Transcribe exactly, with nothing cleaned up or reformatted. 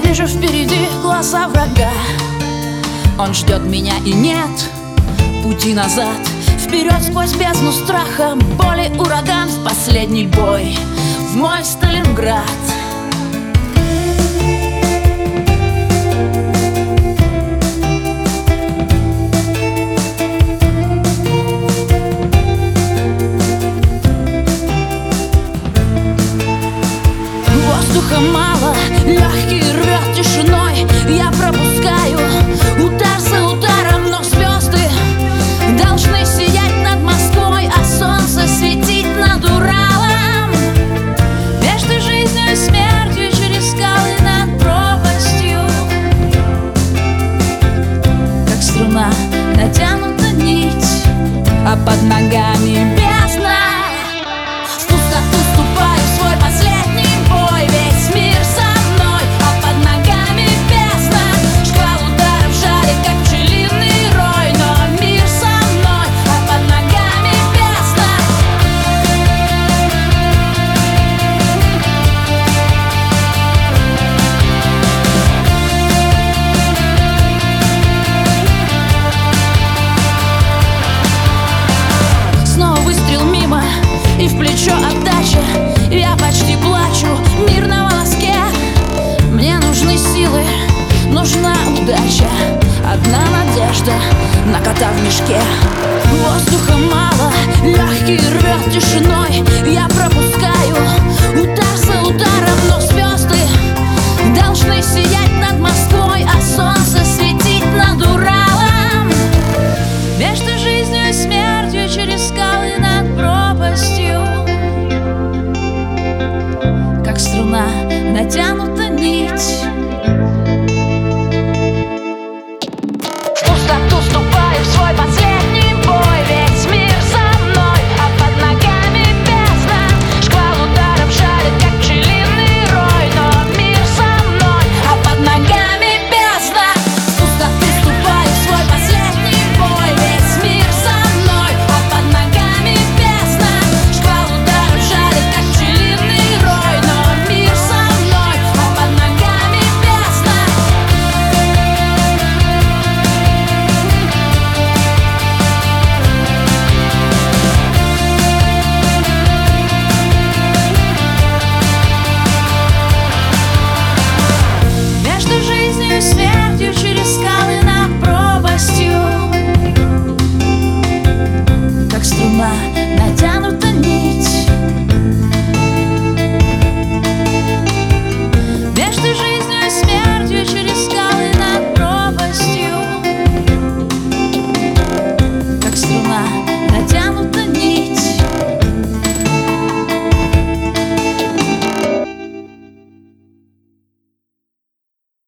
Вижу впереди глаза врага. Он ждет меня и нет пути назад. Вперед сквозь бездну страха, боли, ураган, в последний бой, в мой Сталинград. Воздуха мало, легкий рвет тишиной. Я пропускаю удар за ударом, но звезды должны сиять над Москвой, а солнце светить над Уралом. Между жизнью и смертью, через скалы над пропастью, как струна натянута нить, а под ногами бездна. В пустоту ступаю в свой последний бой, весь мир со мной, а под ногами бездна. Шквал ударов жарит, как пчелиный рой, но мир со мной, а под ногами бездна. Снова выстрел мимо, и в плечо отдача. Я почти плачу, мир на волоске. Мне нужны силы, нужна удача, одна надежда на кота в мешке. Воздуха мало, легкий рвет тишиной. Я пропускаю удар за ударом, но звезды должны сиять над Москвой, а солнце светить над Уралом. Между жизнью и смертью, через скалы над пропастью, как струна натянута нить,